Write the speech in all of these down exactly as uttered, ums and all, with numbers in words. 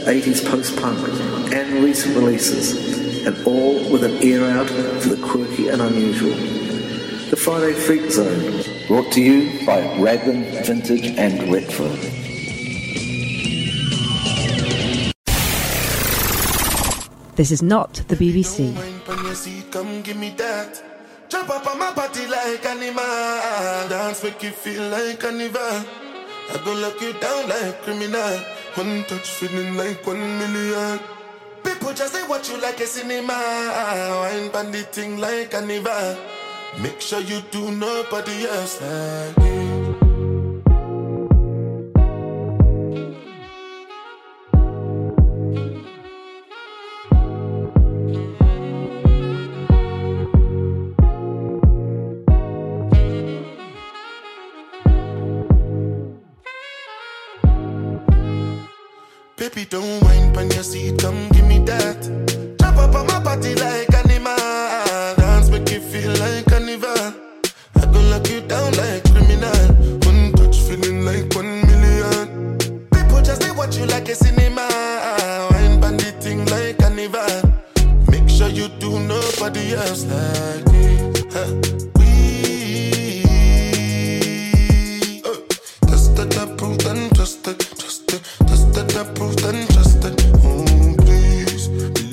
eighties post-punk and recent releases, and all with an ear out for the quirky and unusual. The Friday Freak Zone, brought to you by Raglan, Vintage and Retro. This is not the B B C. Come give me that. Jump up on my body like animal. Dance make you feel like carnival. I go lock you down like criminal. One touch feeling like one million. People just say watch you like a cinema. Wine bandit thing like carnival. Make sure you do nobody else like me. Baby, don't whine on your seat, come give me that. Jump up on my body like animal. Dance make you feel like carnival. I go lock you down like criminal. One touch feeling like one million. People just say watch you like a cinema. Wine bandit thing like carnival. Make sure you do nobody else like me. Huh. We uh, tested, approved and trusted. Trusted, tested, approved and trusted. Oh, please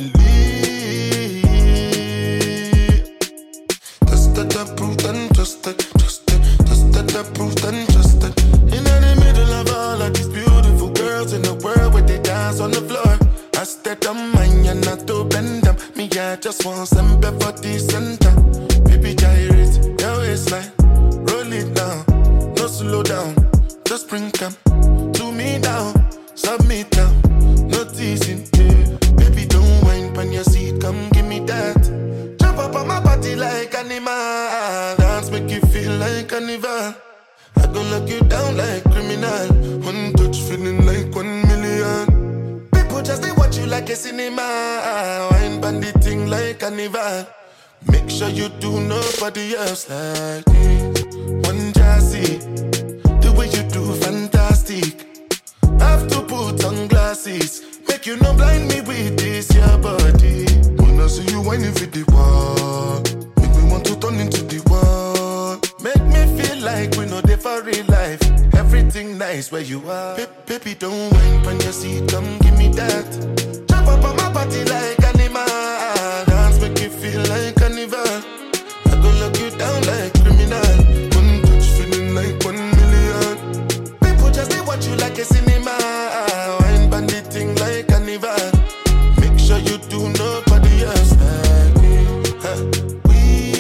believe. Tested, approved and trusted. Trusted, tested, approved and trusted. In the middle of all of these beautiful girls in the world where they dance on the floor, I stayed on mine and not to bend them. Me, I just want some for the center. Baby, gyrate, your waistline. Roll it down, no slow down. Just bring come to me down. Submit now, no teasing, yeah. Baby, don't whine on your seat, come give me that. Jump up on my body like animal. Dance make you feel like carnival. I go lock you down like criminal. One touch feeling like one million. People just they watch you like a cinema. Wine bandit thing like carnival. Make sure you do nobody else like this. One jazzy, the way you do fantastic. Have to put on glasses. Make you no blind me with this your body. When I see you whining for the wall, make me want to turn into the wall. Make me feel like we know they for real life. Everything nice where you are. Ba- baby, don't whine on your seat, come give me that. Jump up on my body like animal. Dance make you feel like carnival. I go lock you down like criminal. One touch feeling like one million. People just they watch you like a cinema. Wine bandit thing like carnival. Make sure you do nobody else like me. Huh. We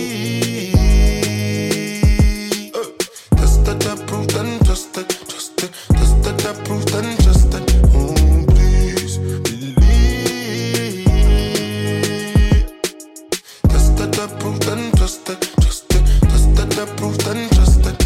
uh, tested, approved and trusted. Trusted, tested, approved and trusted. Oh, please believe. Tested, approved and trusted. Trusted, tested, approved and trusted.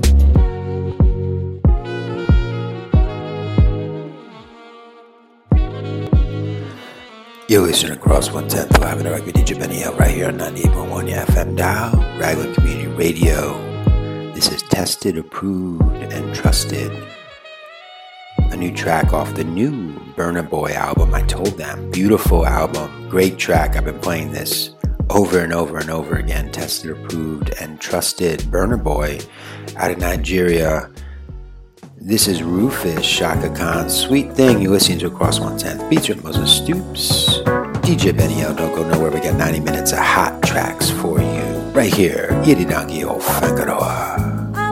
You're listening across one tenth live in the record D J Benny Hill right here on ninety-eight point one F M dial, Raglan Community Radio. This is Tested, Approved, and Trusted. A new track off the new Burna Boy album, I Told Them. Beautiful album, great track. I've been playing this over and over and over again. Tested, Approved, and Trusted. Burna Boy out of Nigeria. This is Rufus Shaka Khan's Sweet Thing. You're listening to Across one tenth. Beats with Moses Stoops. D J Benny L, don't go nowhere. We got ninety minutes of hot tracks for you. Right here. Yidi Dangi O Fangaroa.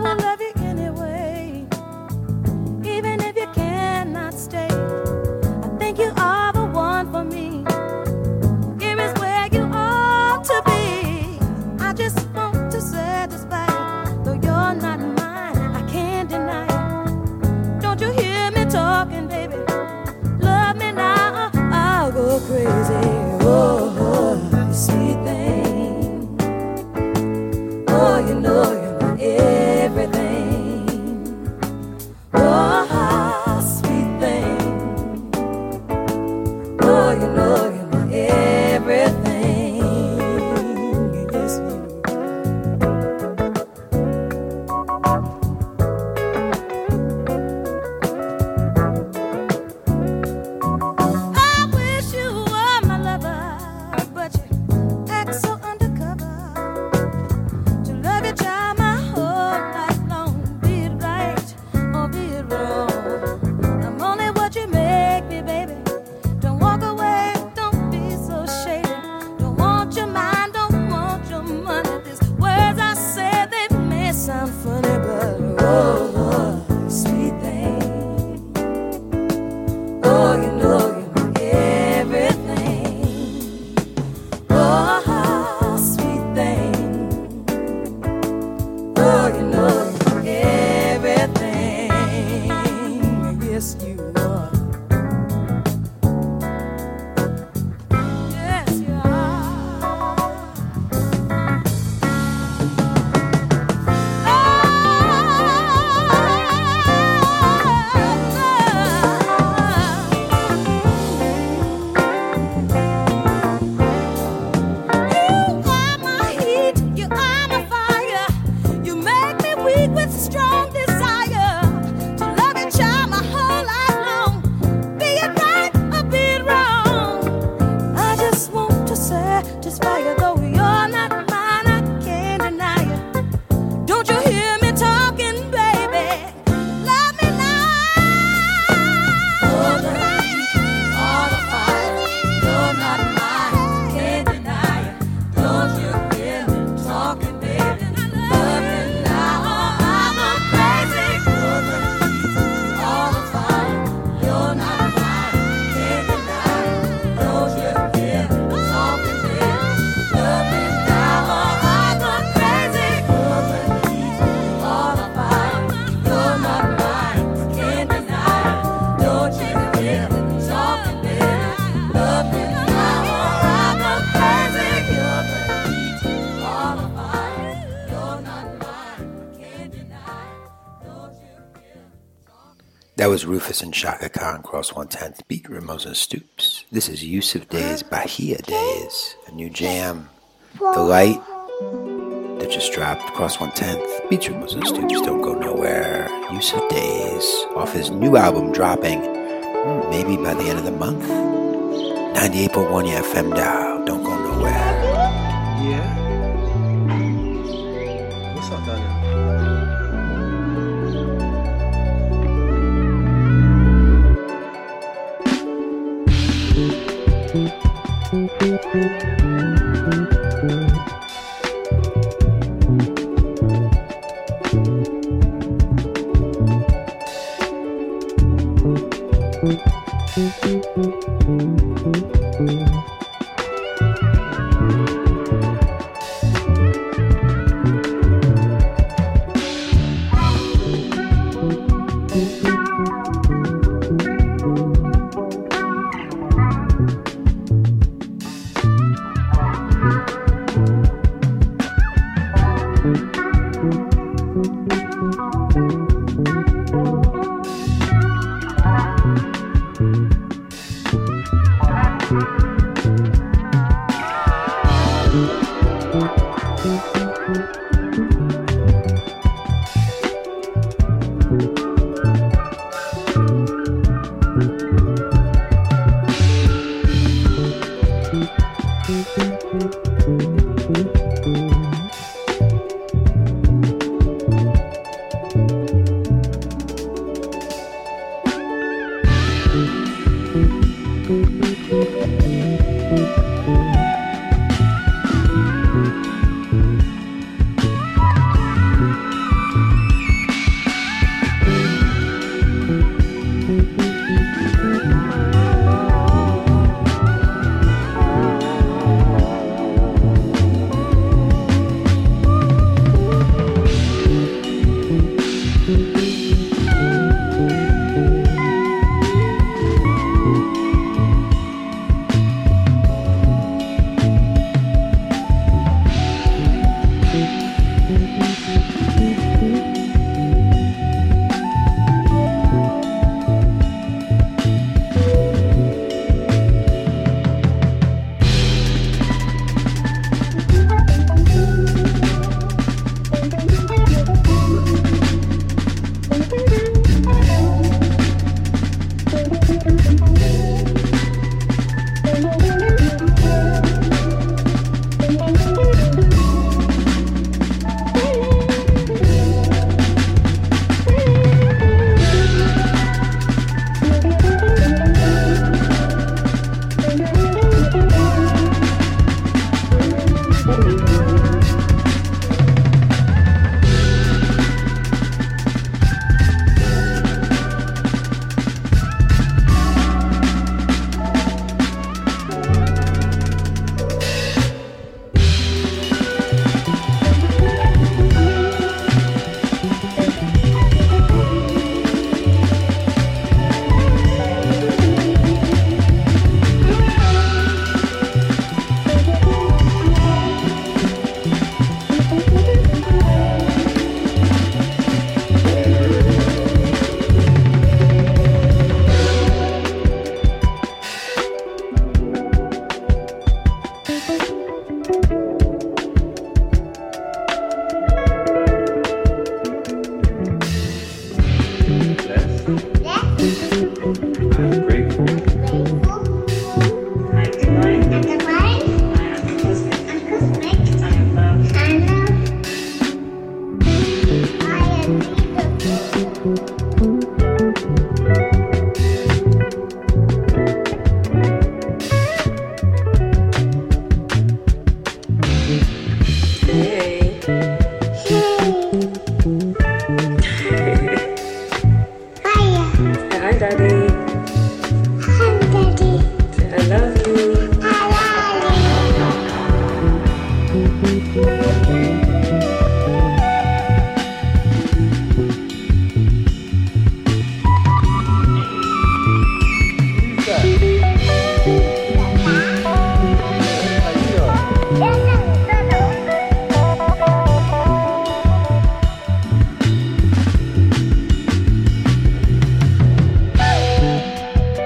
Crazy, oh, oh, sweet thing. Oh, you know you're my everything. Oh, sweet thing. Oh, you know you're my everything. Yes, you. That was Rufus and Shaka Khan, Cross one tenth, beat Ramosa Stoops. This is Yusuf Day's Bahia Days, a new jam. The Light, that just dropped, Cross one tenth, beats Ramosa Stoops, Don't Go Nowhere. Yusuf Days, off his new album dropping, hmm, maybe by the end of the month. ninety-eight point one F M dial, Don't Go Nowhere. Yeah. What's up, Daniel?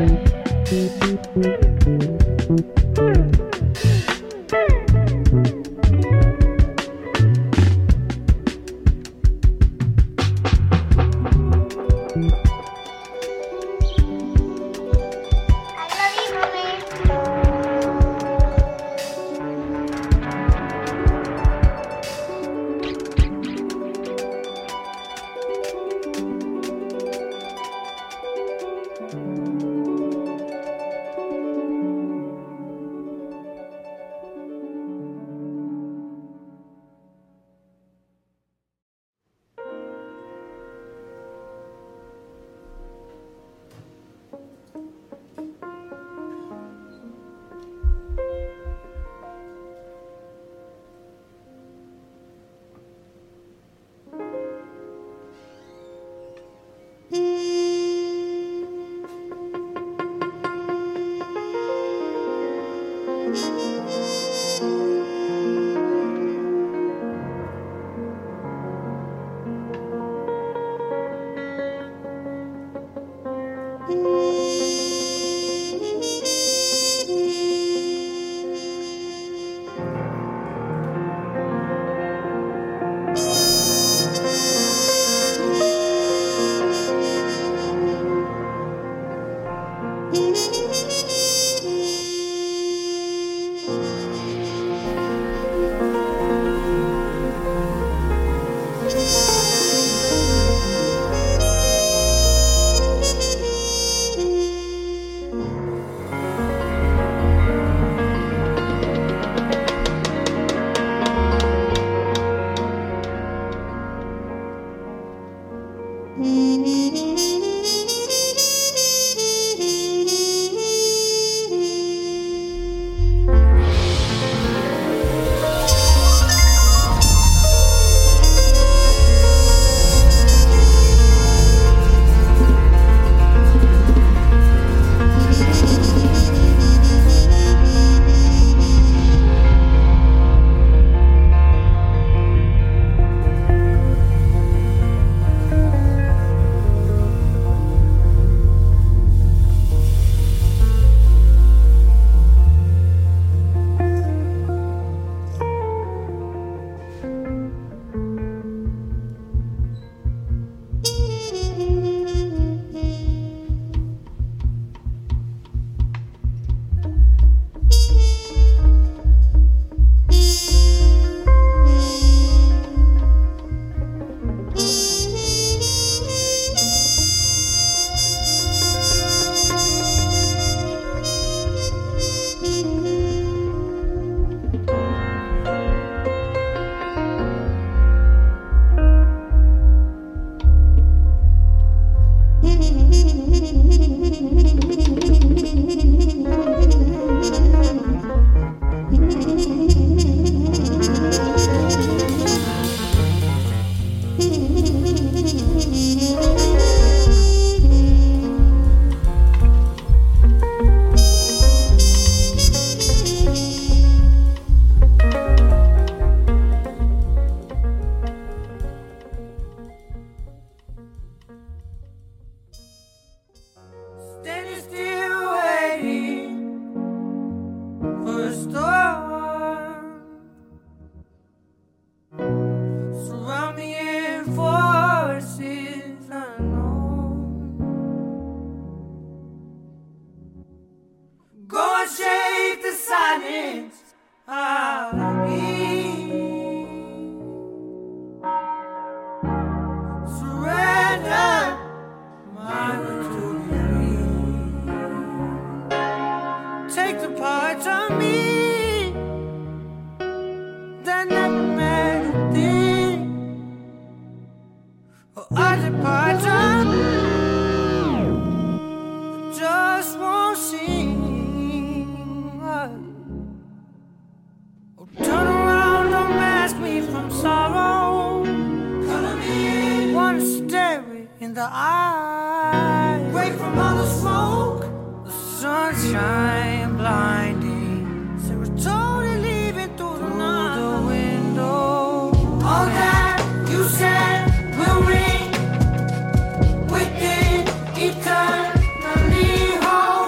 Eternally home.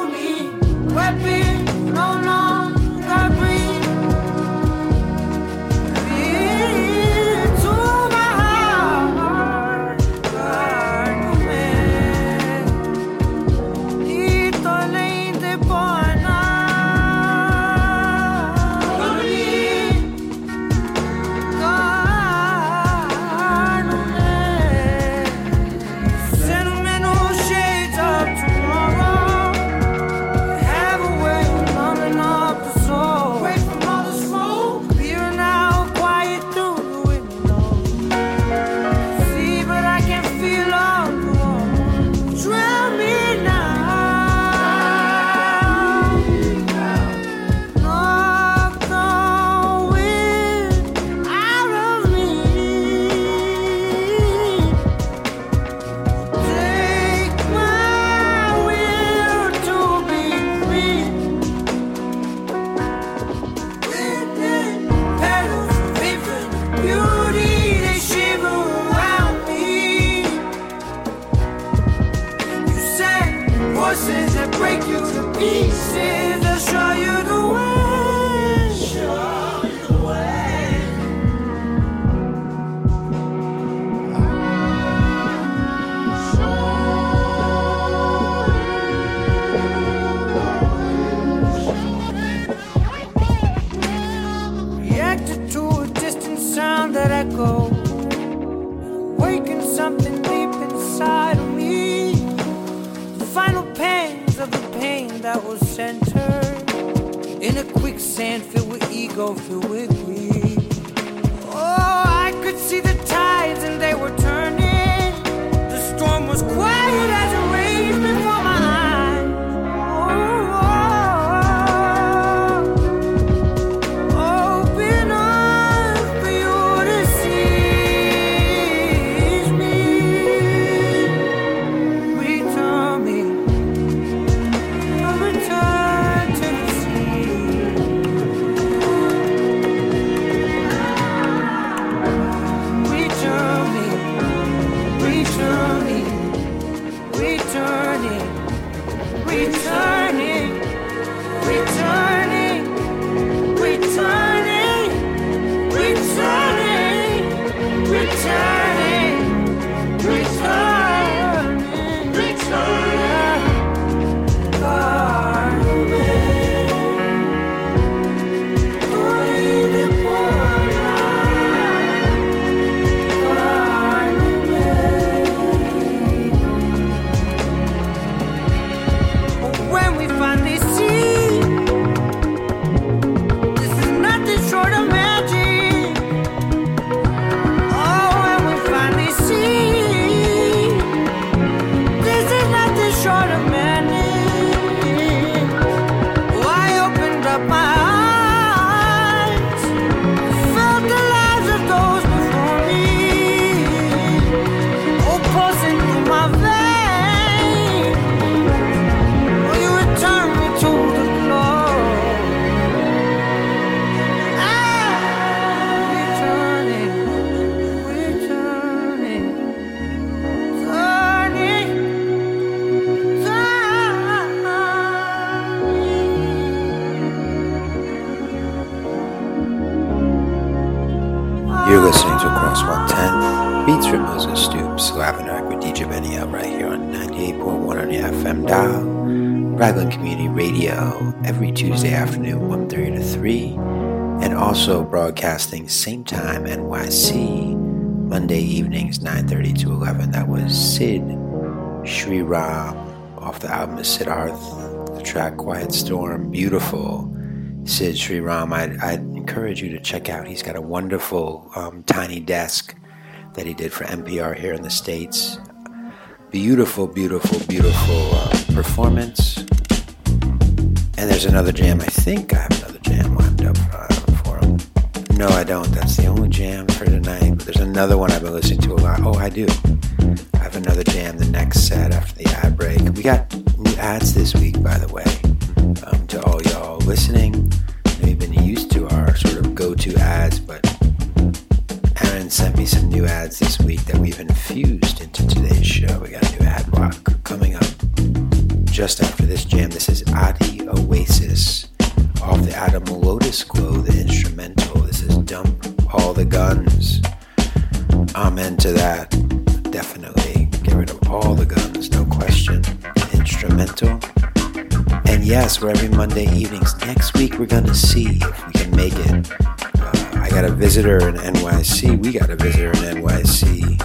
pieces, they'll show you the way. Show you the way. Reacted to a distant sound that echoed, awakened something deep inside of me. The final pangs of the pain that was centered in a quicksand filled with ego, filled with greed. Oh, I could see the tides and they were turning. The storm was quiet as it raged before my eyes. Oh, open up for you to seize me. Return me, return to the sea. Return me, return me, returning, returning, returning, returning, returning, returning, returning, returning. Carmen, Carmen, when we finally see this is nothing short of magic. Oh, when we finally see this is nothing short of magic. Oh, I opened up my eyes, felt the lives of those before me. Oh, pulsing through my veins. Will you return me to the glow? Ah, returning, returning, turning, turning. You're listening to Cross one ten, Beats from Moses Stoops, Lavender with D J Benny out right here on ninety-eight point one on the F M dial. Raglan Community Radio every Tuesday afternoon, one thirty to three, and also broadcasting same time N Y C, Monday evenings, nine thirty to eleven. That was Sid Sri Ram off the album of Siddharth, the track Quiet Storm. Beautiful Sid Sri Ram. I'd, I'd encourage you to check out. He's got a wonderful um, tiny desk that he did for N P R here in the States. Beautiful, beautiful, beautiful uh, performance. And there's another jam. I think I have another jam lined up uh, for him. No, I don't. That's the only jam for tonight. But there's another one I've been listening to a lot. Oh, I do. I have another jam the next set after the ad break. We got new ads this week, by the way. Um, to all y'all listening, you know, you've been used to our sort of go-to ads, but Aaron sent me some new ads this week that we've infused into today's show. We got a new ad block coming up just after this jam. This is Adi Oasis off the album Lotus Glow, the instrumental. This is Dump All the Guns. Amen to that. Definitely get rid of all the guns, no question. Instrumental. And yes, we're every Monday evenings. Next week we're going to see if we can make it. Uh, I got a visitor in N Y C. We got a visitor in N Y C.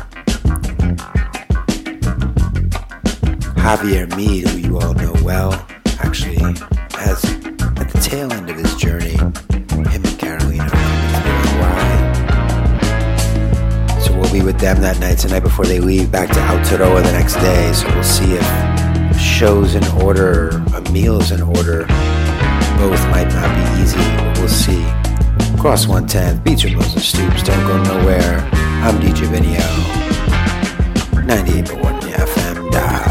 Javier Mead, who you all know well, actually has, at the tail end of his journey, him and Carolina are coming through Hawaii. So we'll be with them that night, tonight before they leave back to Aotearoa the next day. So we'll see if shows in order, a meals in order. Both might not be easy, but we'll see. Cross one ten, Beats from Moses Stoops, don't go nowhere. I'm D J Benio, ninety-eight point one F M dial.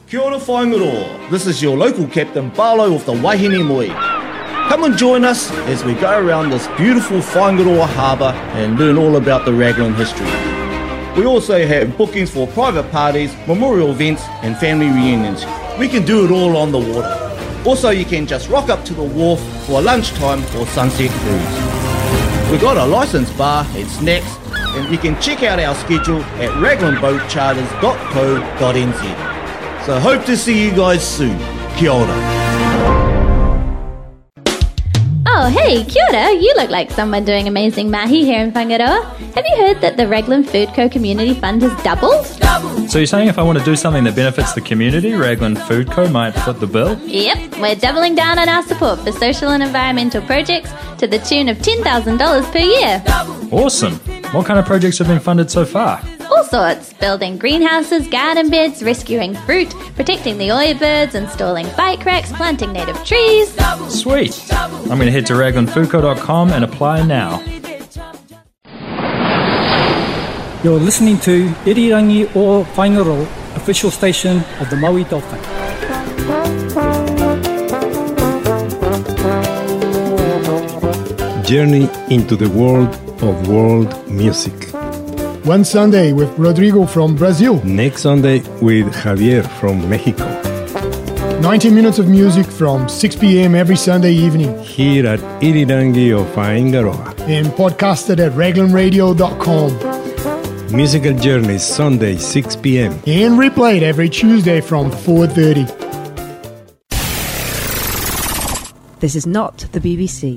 Kia ora whaingaroa. This is your local captain Barlow of the Wahine Moe. Come and join us as we go around this beautiful Whaingaroa harbour and learn all about the Raglan history. We also have bookings for private parties, memorial events and family reunions. We can do it all on the water. Also, you can just rock up to the wharf for a lunchtime or sunset cruise. We've got a licensed bar and snacks, and you can check out our schedule at raglan boat charters dot co dot n z. So hope to see you guys soon. Kia ora. Oh, hey, kia ora. You look like someone doing amazing mahi here in Whangaroa. Have you heard that the Raglan Food Co Community Fund has doubled? So you're saying if I want to do something that benefits the community, Raglan Food Co might foot the bill? Yep, we're doubling down on our support for social and environmental projects to the tune of ten thousand dollars per year. Awesome. What kind of projects have been funded so far? All sorts. Building greenhouses, garden beds, rescuing fruit, protecting the oi birds, installing bike racks, planting native trees. Sweet. I'm going to head to raglan food co dot com and apply now. You're listening to Irirangi o Whaingaroa, official station of the Maui Dolphin. Journey into the world of world music. One Sunday with Rodrigo from Brazil. Next Sunday with Javier from Mexico. ninety minutes of music from six p.m. every Sunday evening. Here at Irirangi o Whaingaroa. And podcasted at raglan radio dot com. Musical Journeys, Sunday, six p.m. And replayed every Tuesday from four thirty. This is not the B B C.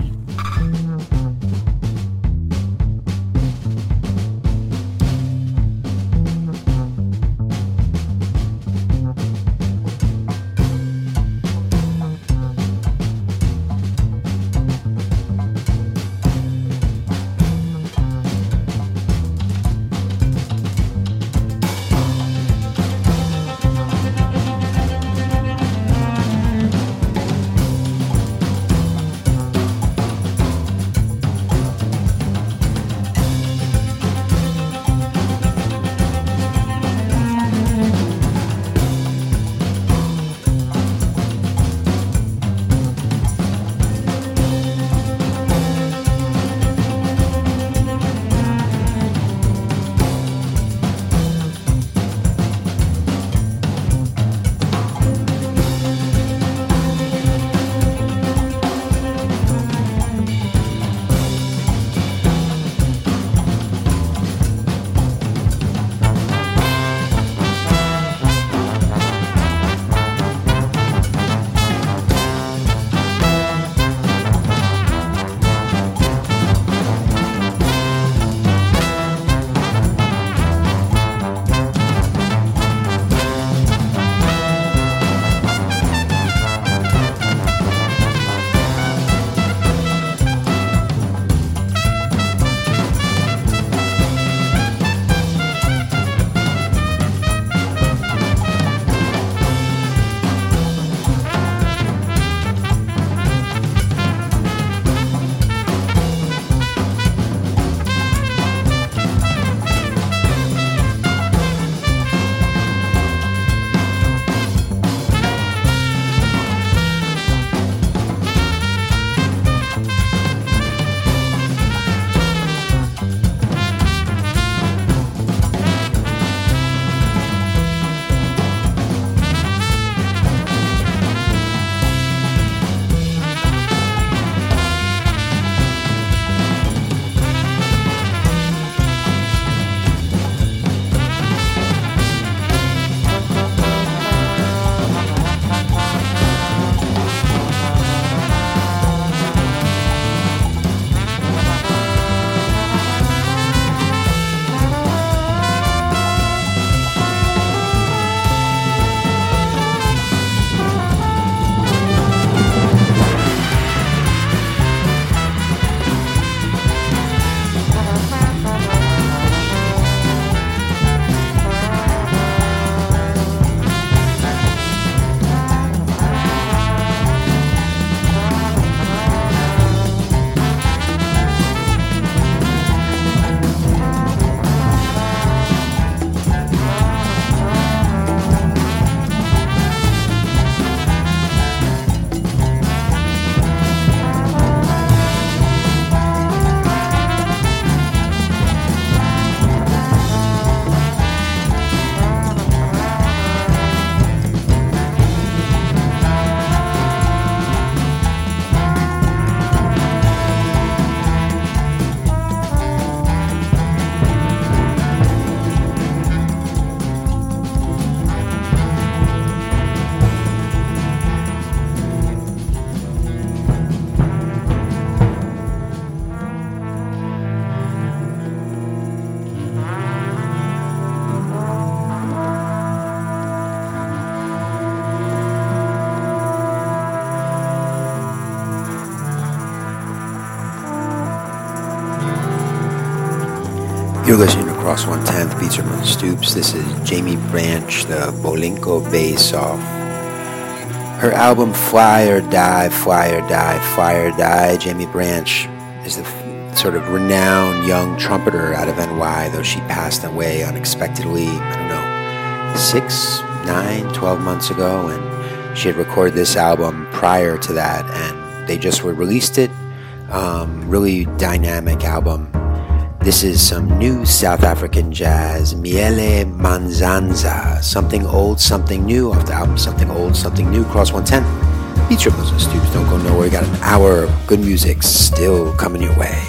You're listening to Cross one tenth, featuring on Stoops. This is Jamie Branch, the Bolinko bass off her album Fly or Die, Fly or Die, Fly or Die. Jamie Branch is the f- sort of renowned young trumpeter out of N Y, though she passed away unexpectedly, I don't know, six, nine, twelve months ago, and she had recorded this album prior to that, and they just were released it. Um, really dynamic album. This is some new South African jazz, Miele Manzanza, something old, something new off the album, something old, something new, Cross one ten. Beat Triples and Stoops, don't go nowhere. You got an hour of good music still coming your way.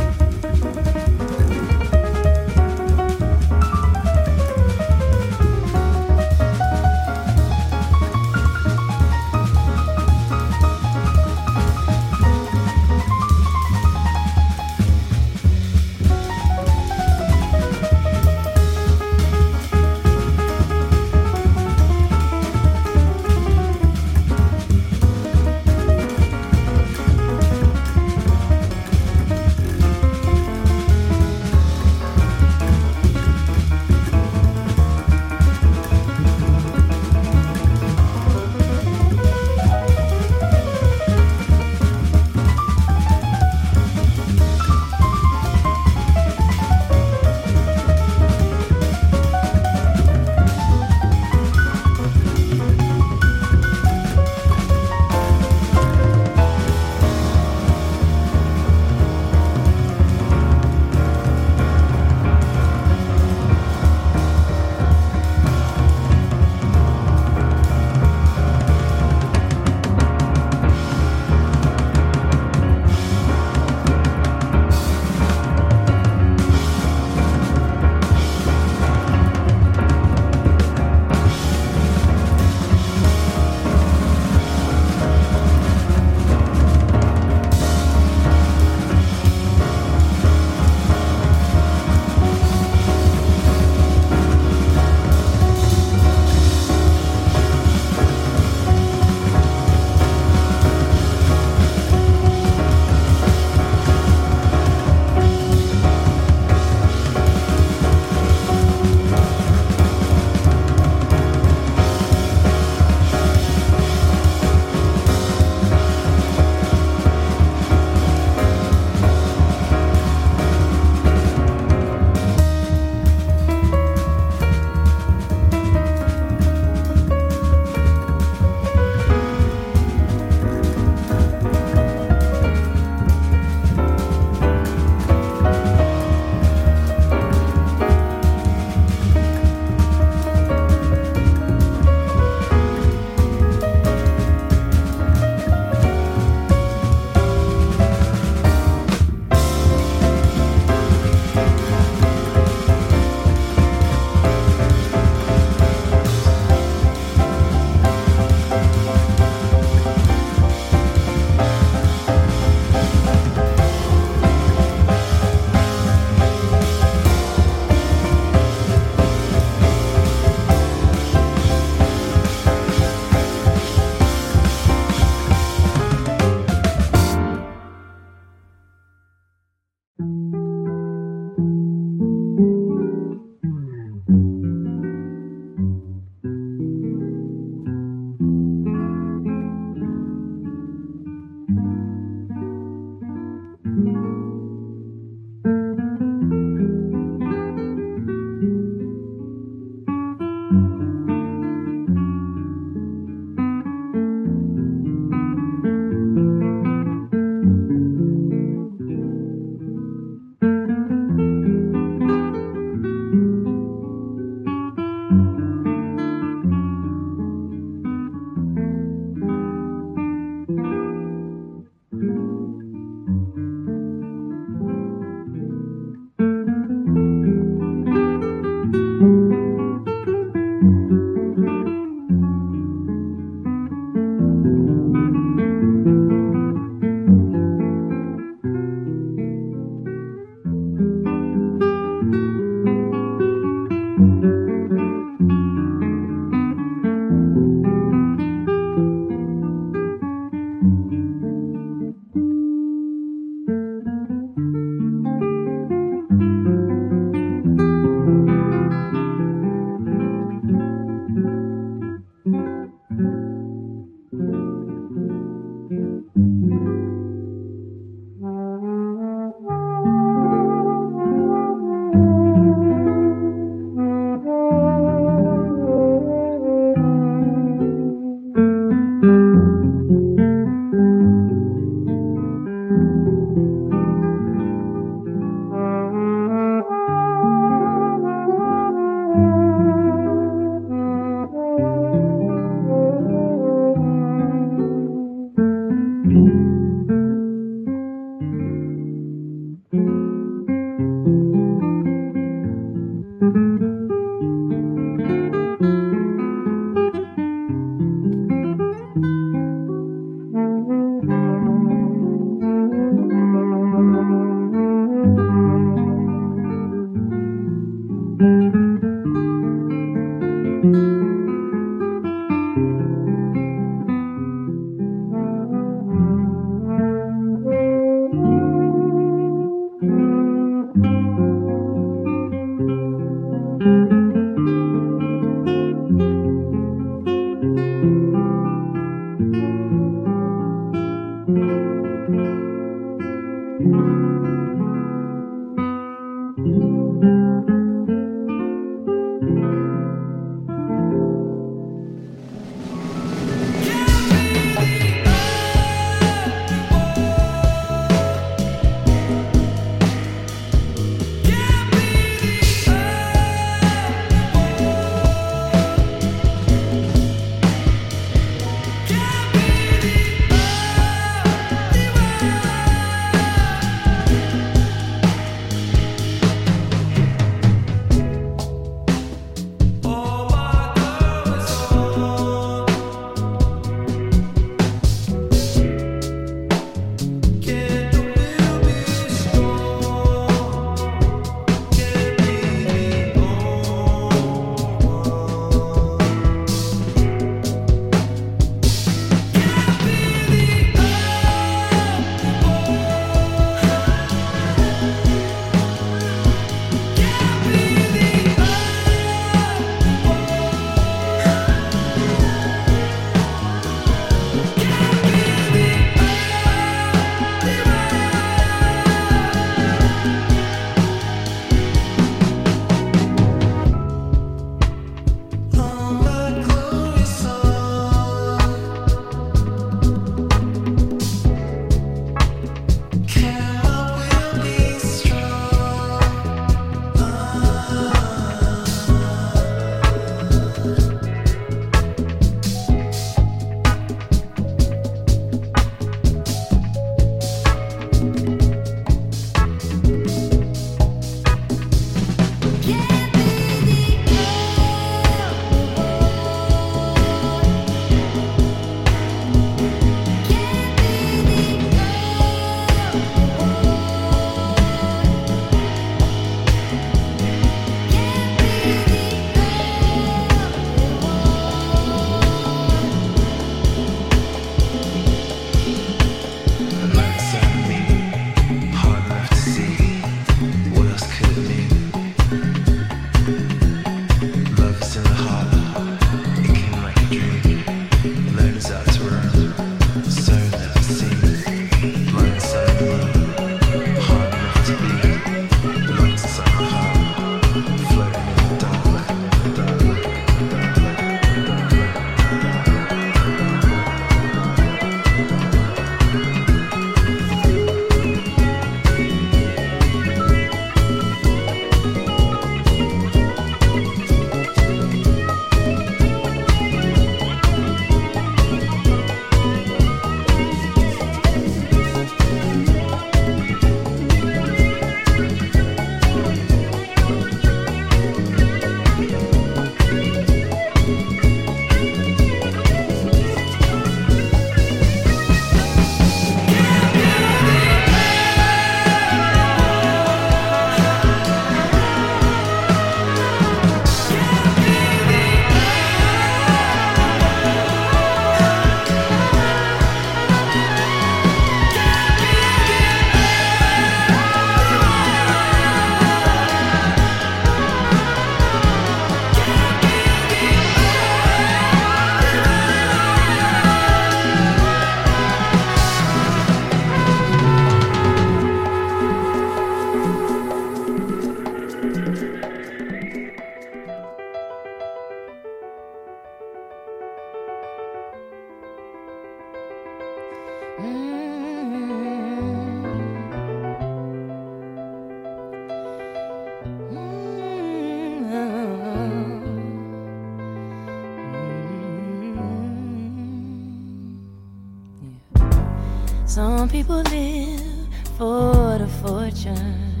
Some people live for the fortune.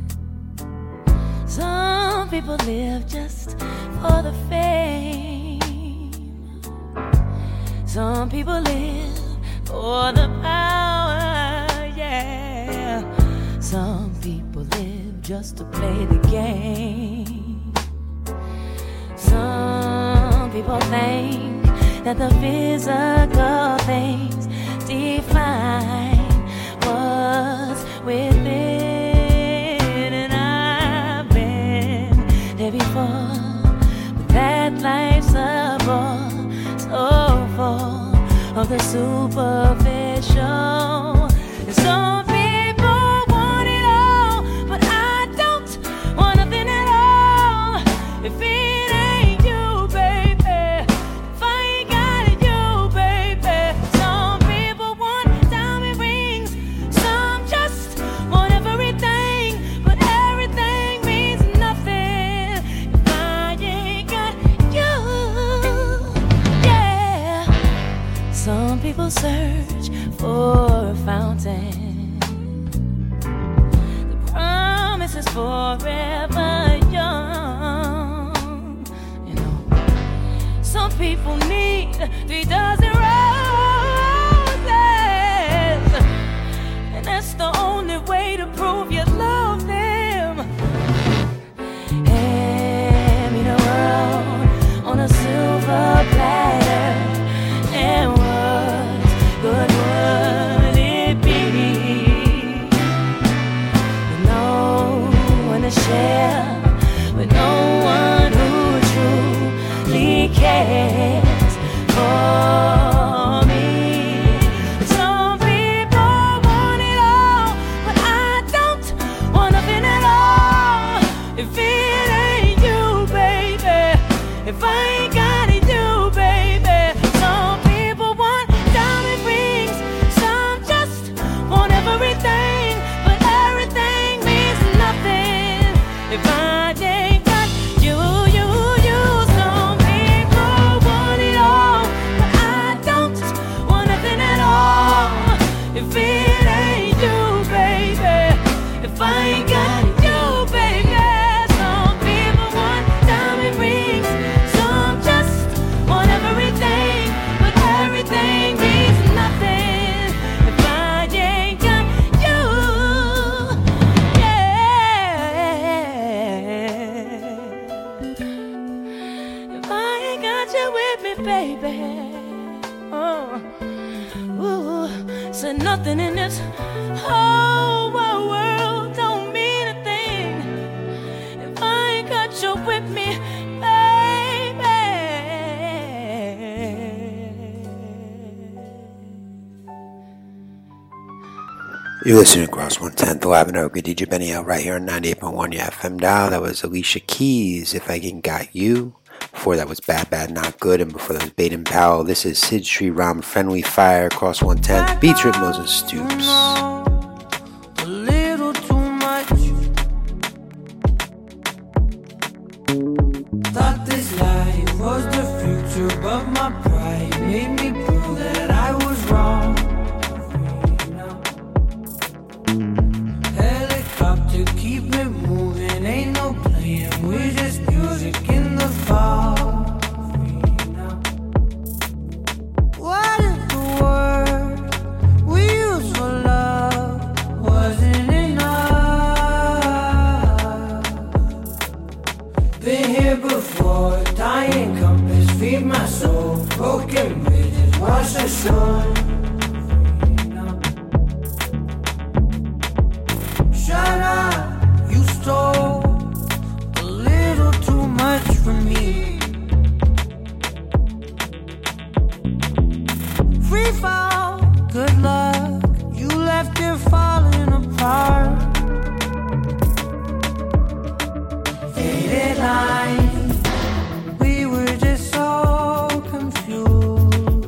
Some people live just for the fame. Some people live for the power, yeah. Some people live just to play the game. people think that the physical things define what's within. And I've been there before, but that life's a bore, so full of the superficial. And some people want it all, but I don't want nothing at all. If it ain't you, baby, if I ain't got it, you, baby. Some people want diamond rings, some just want everything, but everything means nothing if I ain't got you. Yeah. Some people search for a fountain. The promise is forever young. You know, some people need three dozen roses, and that's the only way to prove you love them. Hand me the world on a silver platter, and what's good would it be? With no one to share, with no one who truly cares for me. Some people want it all, but I don't want nothing at all. If it ain't you, baby, if I ain't got it, you, baby. Some people want diamond rings, some just want everything, but everything means nothing if I ain't got you, you, you. Some people want it all, but I don't want nothing at all. If it ain't you, baby, if I ain't got you, baby. Some people want diamond rings, some just want everything, but everything means nothing if I ain't got you. Yeah. If I ain't got you with me, baby. Oh, ooh, said nothing in this whole wide world don't mean a thing if I ain't got you with me, baby. You're listening to Cross one tenth Avenue with D J Benny L right here on ninety-eight point one your F M dial. That was Alicia Keys, If I Ain't Got You. Before that was Bad Bad Not Good, and before that was Baden Powell. This is Sid Street Ram, Friendly Fire, Cross one tenth, Beats with Moses Stoops. A little too much. Thought this life was the future, but my pride made me prove that I was wrong. Helicopter, keep it moving, ain't no playing, we're just music in the fall. What if the word we used for love wasn't enough? Been here before, dying compass, feed my soul, broken bridges, wash ashore. Shut up, you stole a little too much from me. Free fall, good luck, you left it falling apart. Faded lines, we were just so confused.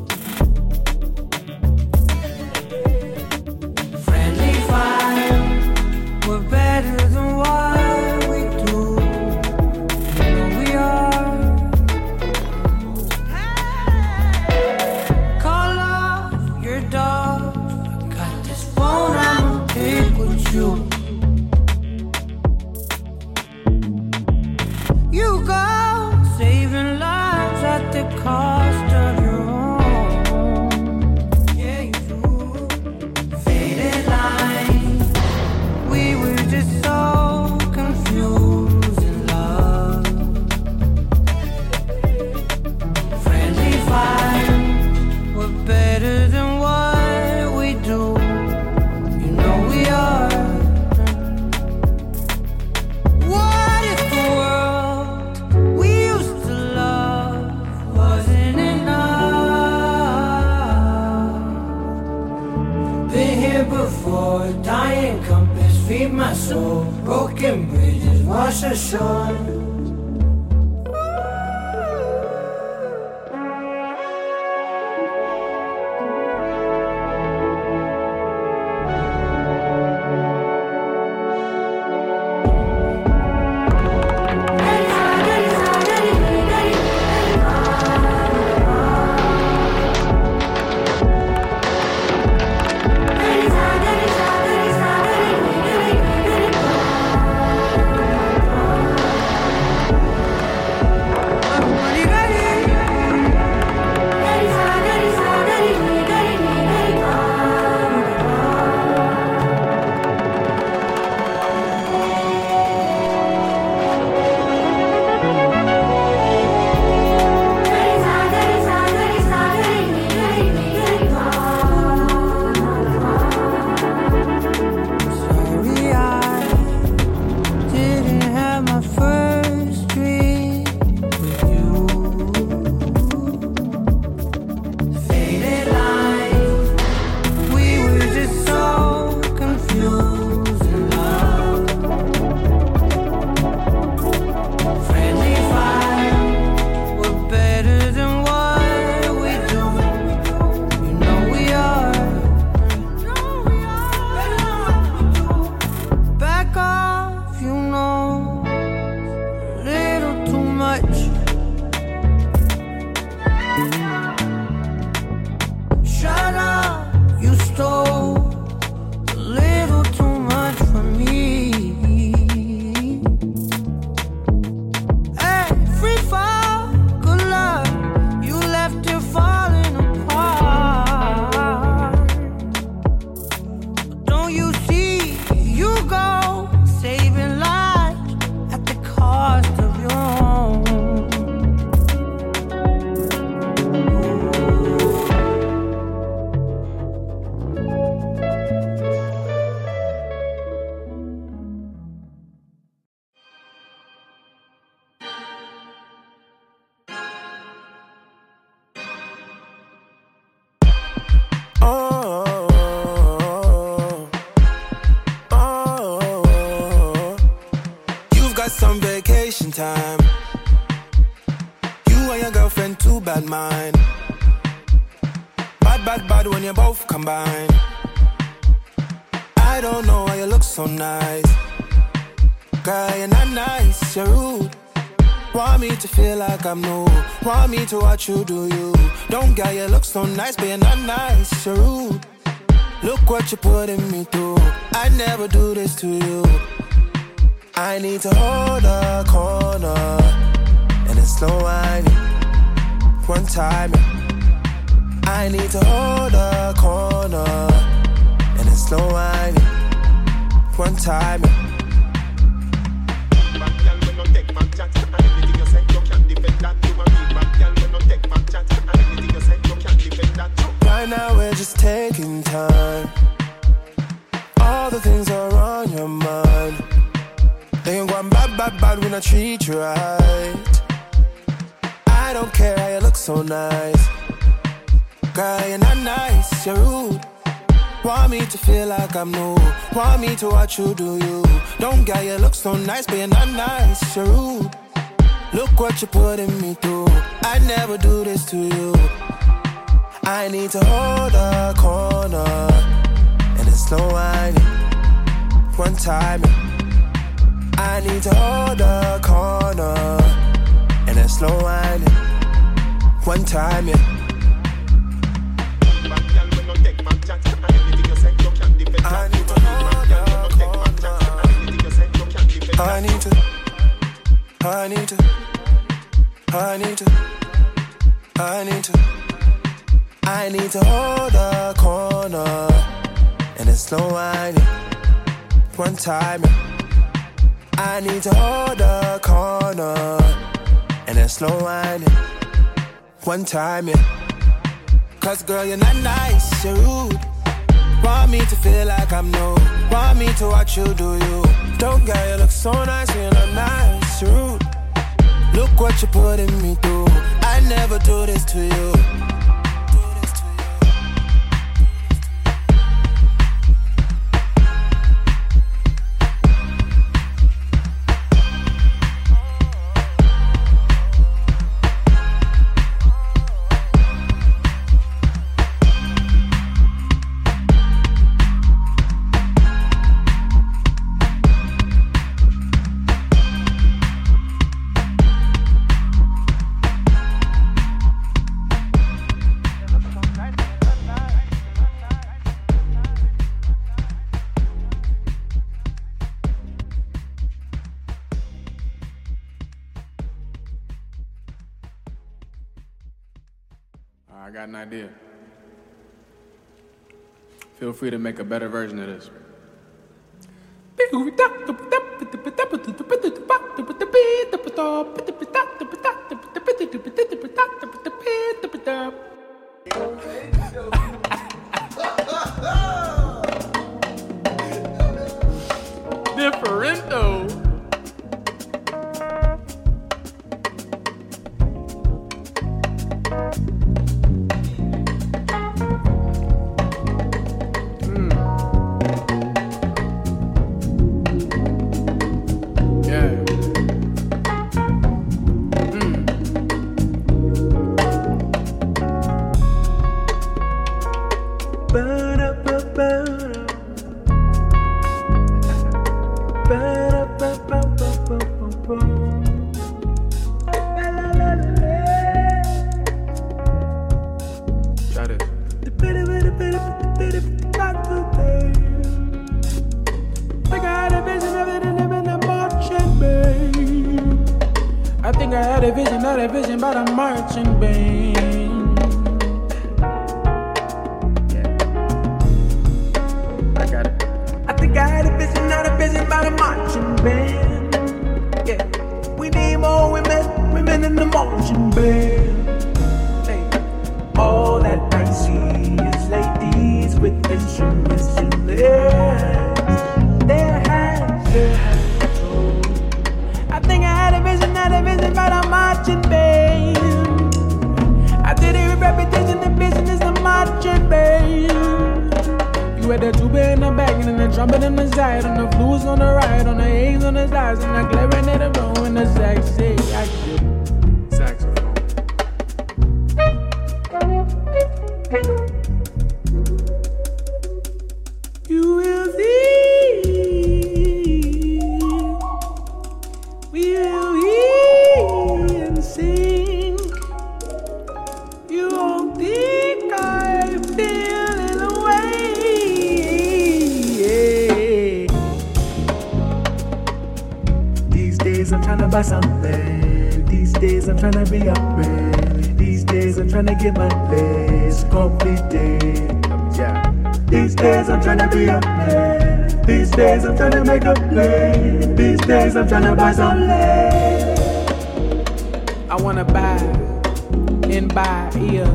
Friendly fire, we're better than what we do. You know we are. Call off your dog. I got this phone, I'ma pick with you. You go saving lives at the cost of your own. Yeah, you do. Faded lines, we were just so confused in love. the shore. Time. You and your girlfriend, two bad mind. Bad, bad, bad when you both combine. I don't know why you look so nice. Girl, you're not nice, you're rude. Want me to feel like I'm new. Want me to watch you do you. Don't get you look so nice, but you're not nice, you're rude. Look what you're putting me through. I never do this to you. I need to hold a corner and it's slow whining. One time, I need to hold a corner and it's slow whining. One time. Right now we're just taking time. All the things are on your mind. They ain't going bad, bad, bad when I treat you right. I don't care how you look so nice. Girl, you're not nice, you're rude. Want me to feel like I'm new. Want me to watch you do you. Don't get you look so nice, but you're not nice, you're rude. Look what you're putting me through. I never do this to you. I need to hold a corner and it's slow whining. One time. I need to hold a corner and it's slow whining. One time, yeah. I need to hold a corner. I need to, I need to, I need to, I need to, I need to hold a corner and it's slow whining. One time, yeah. I need to hold a corner and it's slow whining. One time, yeah. Cause girl, you're not nice, you're rude. Want me to feel like I'm new. Want me to watch you do you. Don't get you look so nice, you're not nice, you're rude. Look what you're putting me through. I never do this to you. I got an idea. Feel free to make a better version of this. Differento. I'm tryna buy some land. I wanna buy and buy ear.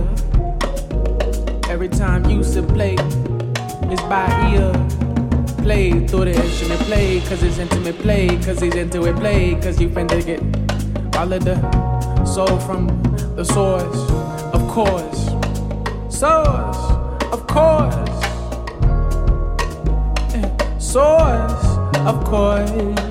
Every time you used to play, it's by ear. Play through the instrument, play cause it's intimate, play cause he's into it, play cause you finna get all of the soul from the source, of course. Source, of course. Source, of course.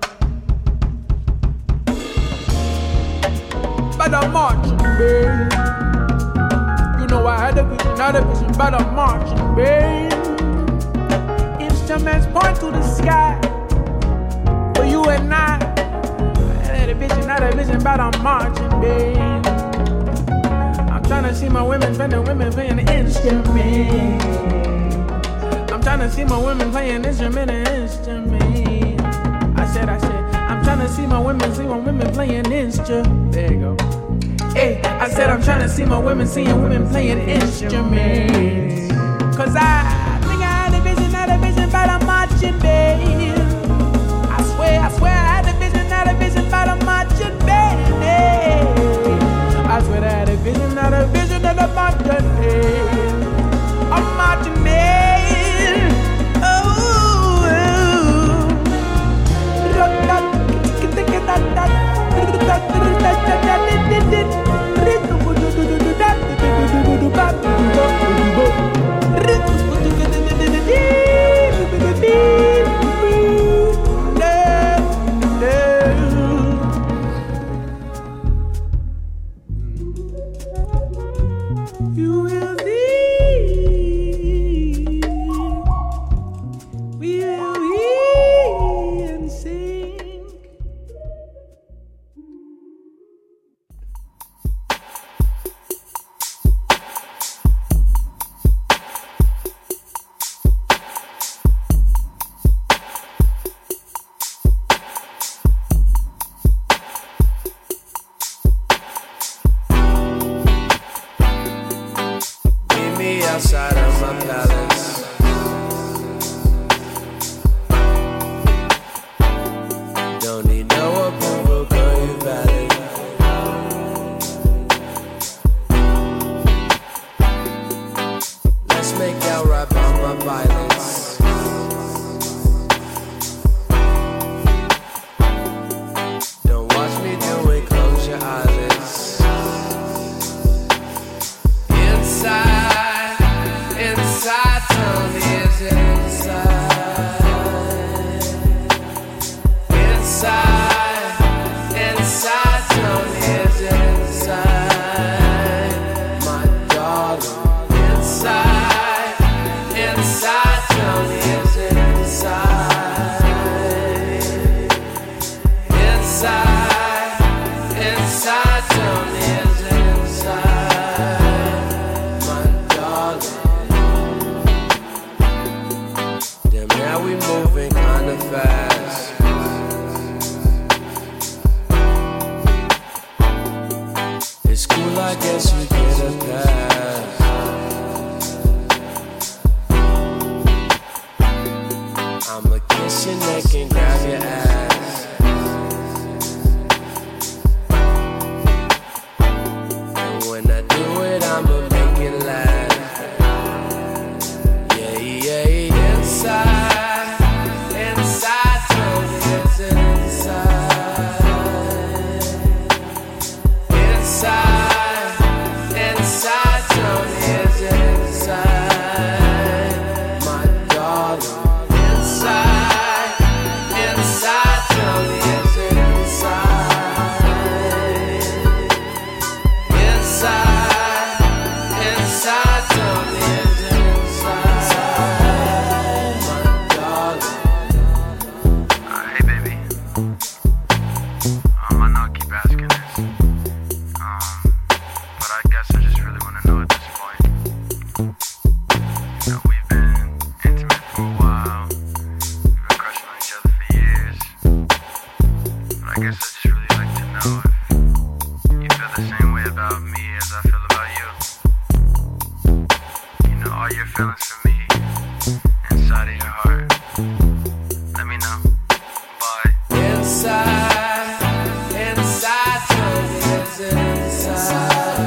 I'm marching band. You know I had a vision, not a vision, but I'm marching band. Instruments point to the sky for you and I. I had a vision, not a vision, but I'm marching band. I'm trying to see my women, spending women playing the instrument. I'm trying to see my women playing instrument and instrument. I said, I said, I'm trying to see my women, see my women playing instrument. There you go. Hey, I said I'm trying to see my women, seeing women playing instruments. Cause I think I had a vision, not a vision, but I'm marching band. I swear, I swear I had a vision, not a vision, but I'm marching band. Hey, I swear I had a vision, not a vision, but I'm marching band. I'm marching band. Oh, Well, I guess you get a pass. I'ma kiss your neck and grab your ass. And when I do it, I'ma make it last. Yeah, yeah, yeah. Inside, inside, tell me it's inside. Inside, inside, tell me it's inside. My darling. Inside, inside, tell me it's inside. Inside, inside, tell me it's inside. My darling. Uh, hey, baby. Um, I know I keep asking this. Um, but I guess I just really want to know at this point. You know, we've been intimate for a while. We've been crushing on each other for years. But I guess I just really like to know if you feel the same way about me as I feel about you. You know, all your feelings for me inside of your heart. Let me know. Bye. Inside, inside, tell me it's inside.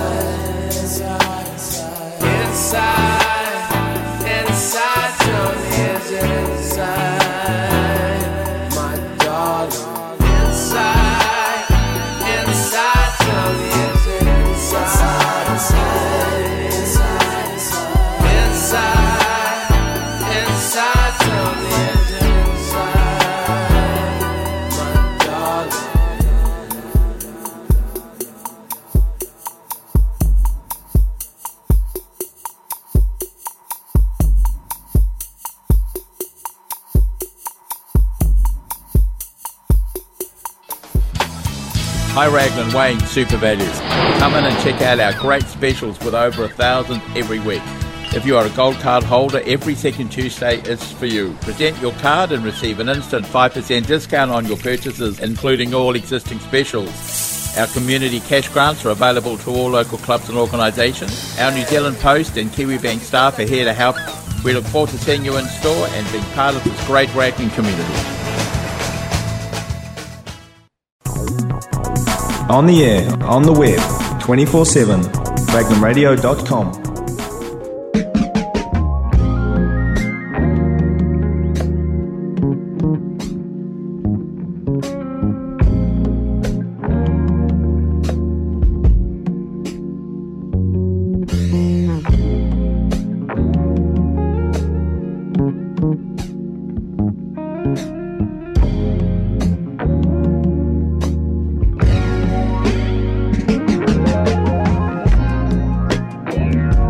Inside, inside, tell me it's inside. My darling. Inside, inside, tell me it's inside. Inside, inside, tell me it's inside. My darling. Hi Raglan, Wayne, Super Values. Come in and check out our great specials with over a thousand every week. If you are a gold card holder, every second Tuesday is for you. Present your card and receive an instant five percent discount on your purchases, including all existing specials. Our community cash grants are available to all local clubs and organisations. Our New Zealand Post and Kiwibank staff are here to help. We look forward to seeing you in store and being part of this great Raglan community. On the air, on the web, twenty-four seven, raglan radio dot com. Yeah.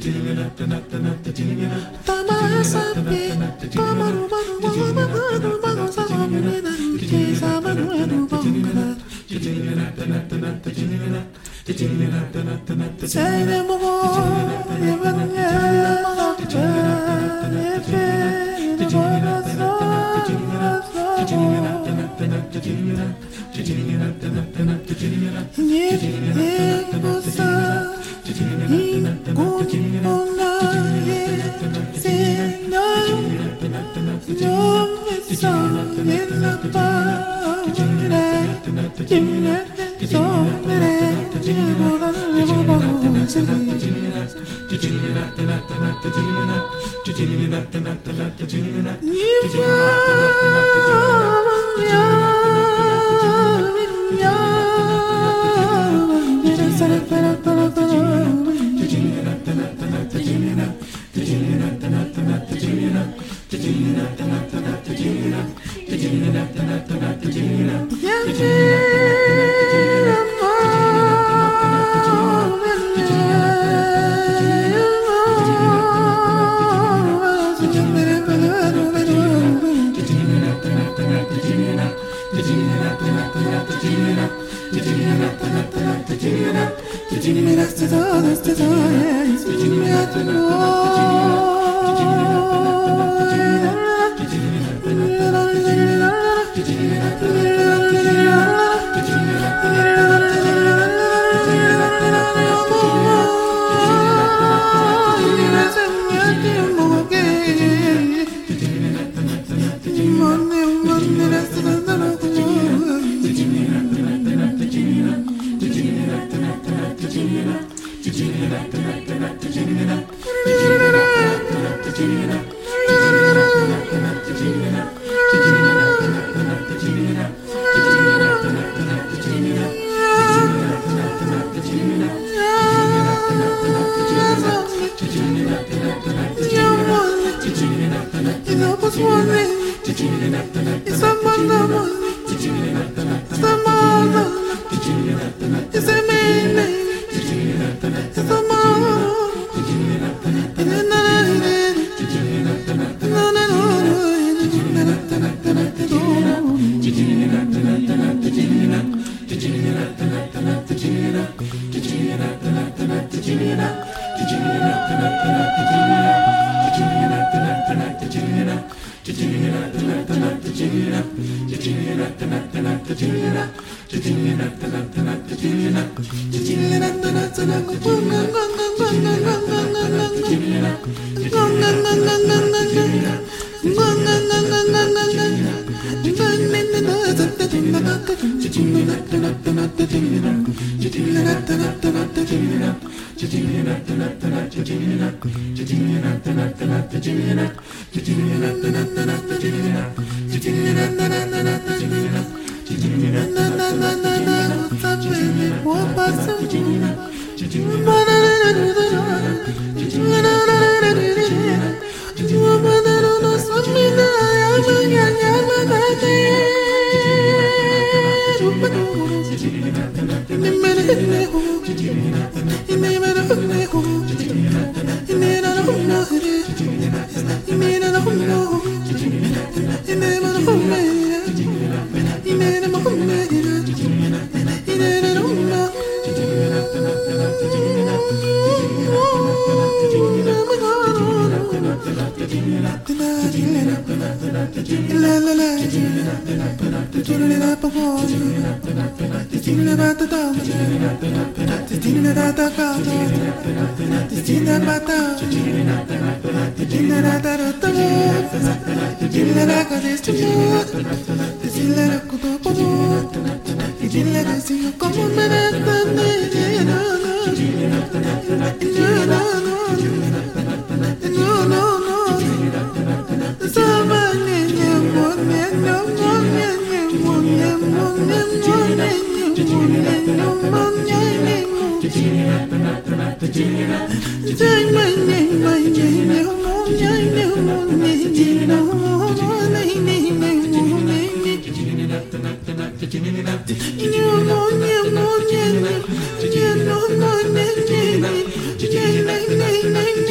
Name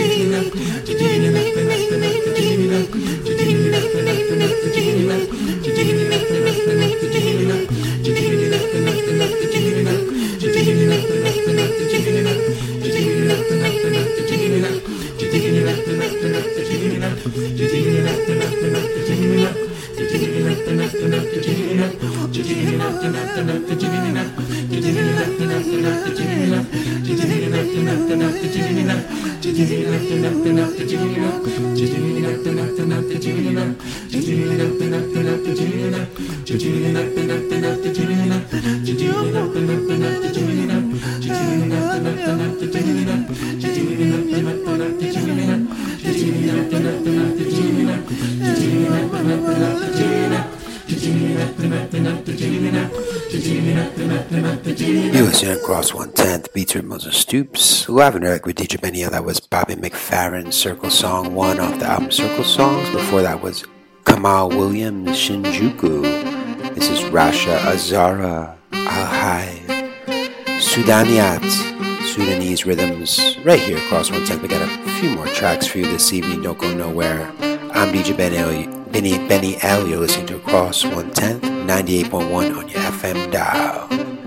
You listen across one tenth, beats with Moses Stoops. Live and direct with D J Benny. That was Bobby McFerrin, Circle Song one off the album Circle Songs. Before that was Kamal Williams, Shinjuku. This is Rasha Azara, Al-Hai, Sudaniyat, Sudanese rhythms. Right here across one tenth. We got a few more tracks for you this evening. Don't go nowhere. I'm D J Benny L. Benny, Benny L. You're listening to Across one tenth, ninety-eight point one on your F M dial.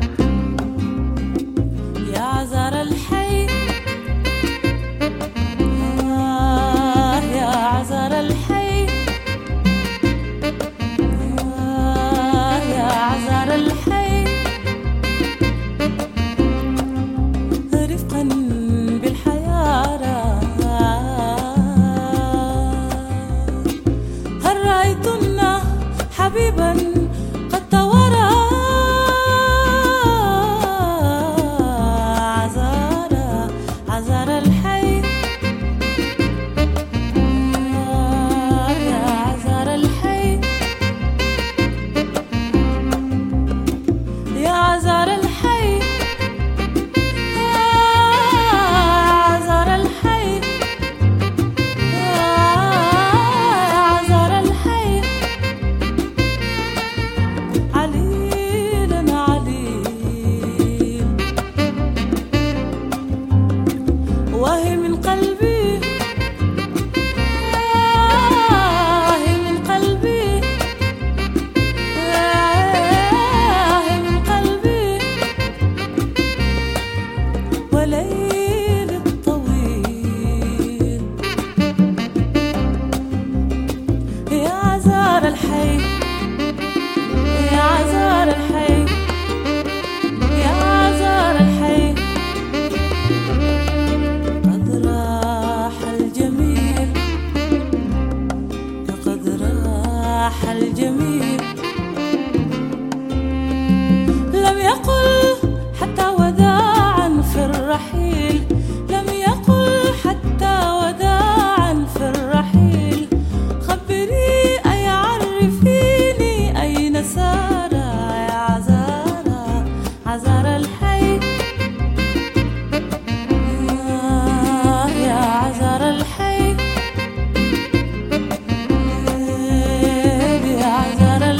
حبيبا قد تورى عزارى عزارى الحي يا عزارى الحي يا عزارى الحي الجميل لم يقل حتى وداعا في الرحيل لم يقل حتى وداعا في الرحيل خبري أي عرفيني أين سار يا عزارى عزارى الحي يا عزارى الحي يا عزارى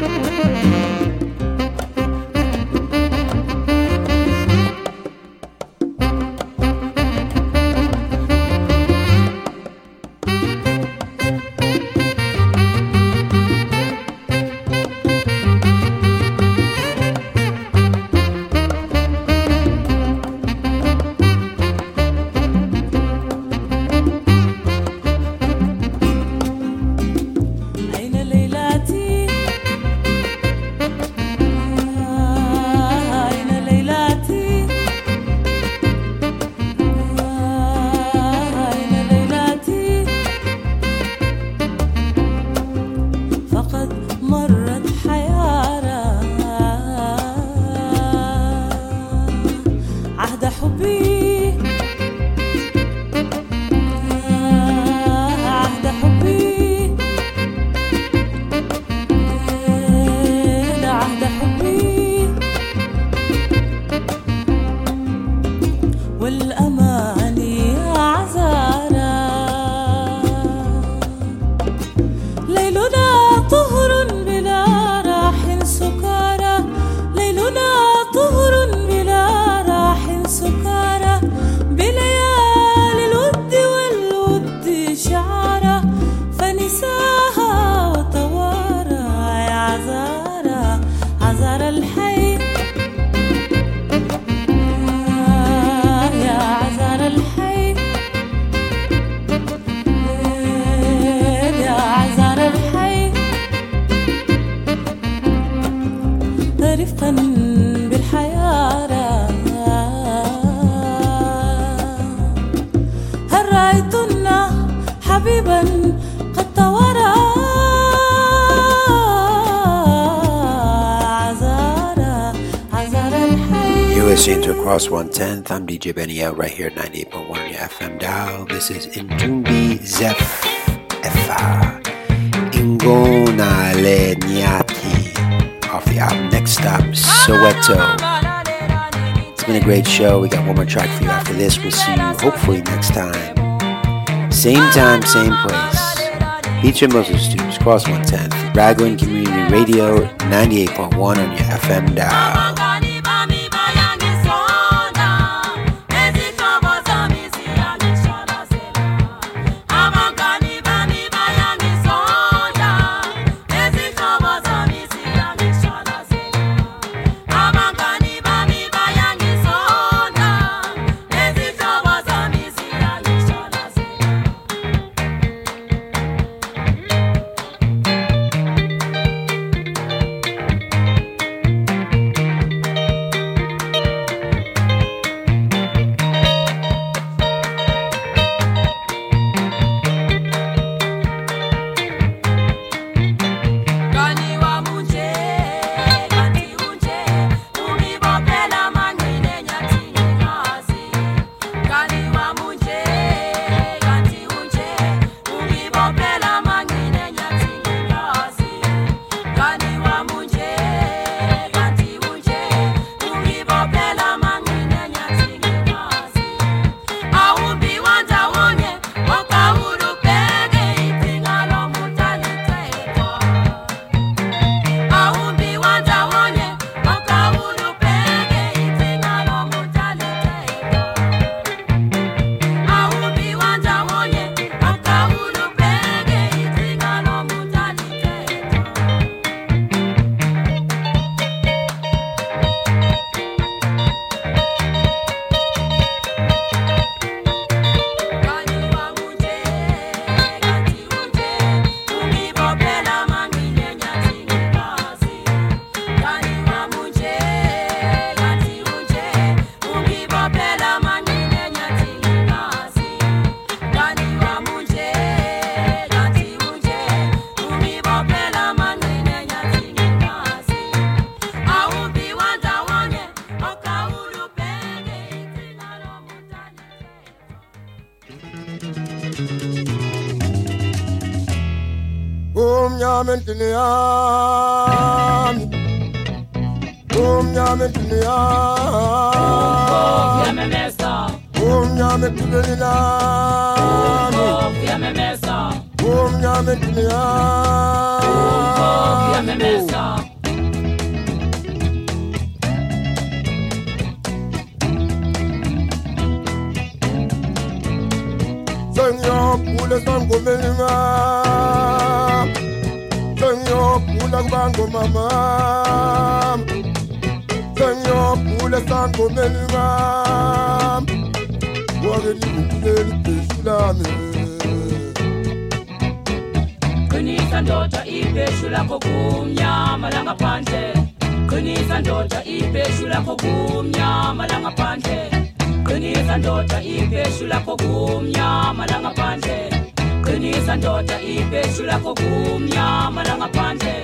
Cross one tenth. I'm D J Benny L right here at ninety-eight point one on your F M dial. This is Intumbi Zef Efa Ingona Le Nyati off the album Next Stop Soweto. It's been a great show. We got one more track for you after this. We'll see you hopefully next time. Same time, same place. Beach and Muslim Studios, Cross one tenth. Raglan Community Radio ninety-eight point one on your F M dial. Om nyame dunia ya memesa Seigneur pour les sango menima Seigneur pour la bango mama Seigneur pour les sango menima Wageni mkeli peshulame Kunisa ndota ipe shula kokumya malanga pante Kunisa ndota ipe shula kokumya malanga pante Kunisa ndota ipe shula kokumya malanga pante Kunisa ndota ipe shula kokumya malanga pante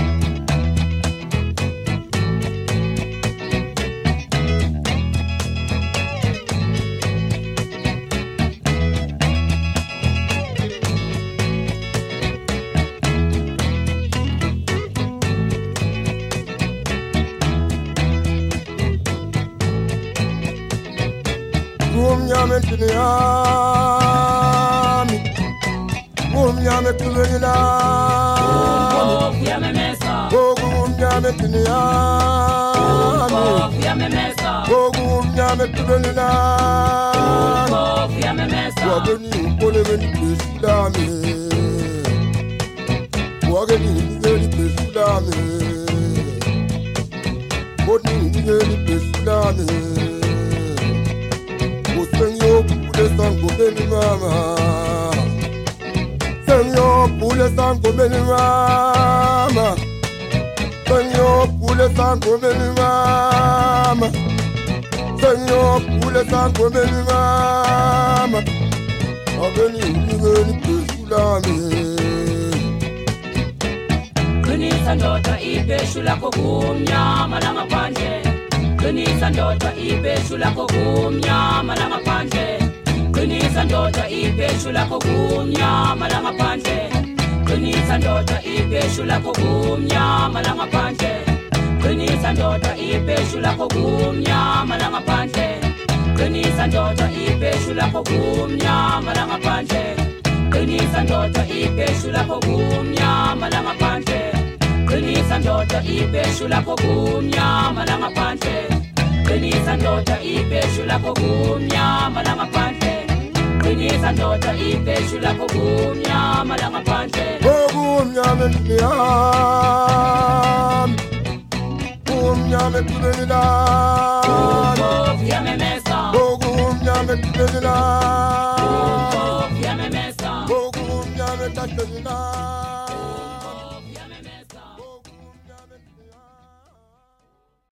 Nyame tuniyami Gum nyame tuniyami Yame mesa Gum nyame tuniyami Yame mesa Gum nyame tuniyami Yame mesa Wageni upole meni peshulami Wageni meni peshulami Wageni meni peshulami Seigneur pour les sango beni mama Seigneur pour les sango beni mama Seigneur pour les sango beni mama Seigneur pour les sango beni mama Aveni unigeni peshulami Kunisa ndota ipe shula kokumya malanga panje Kunisa ndota ipe shula kokumya malanga panje Kunisa ndota ipe shula kokumya malanga panje Kunisa ndota ipe shula kokumya malanga panje Kunisa ndota ipe shula kokumya malanga panje Kunisa ndota ipe shula kokumya malanga panje Kunisa ndota ipe shula kokumya malanga panje Kunisa ndota ipe shula kokumya malanga panje Kunisa ndota ipe shula kokumya malanga panje Kunisa ndota ipe shula kokumya malanga panje Kokumya meniyam Kokumya meniyam Kokumya memesa Kokumya meniyam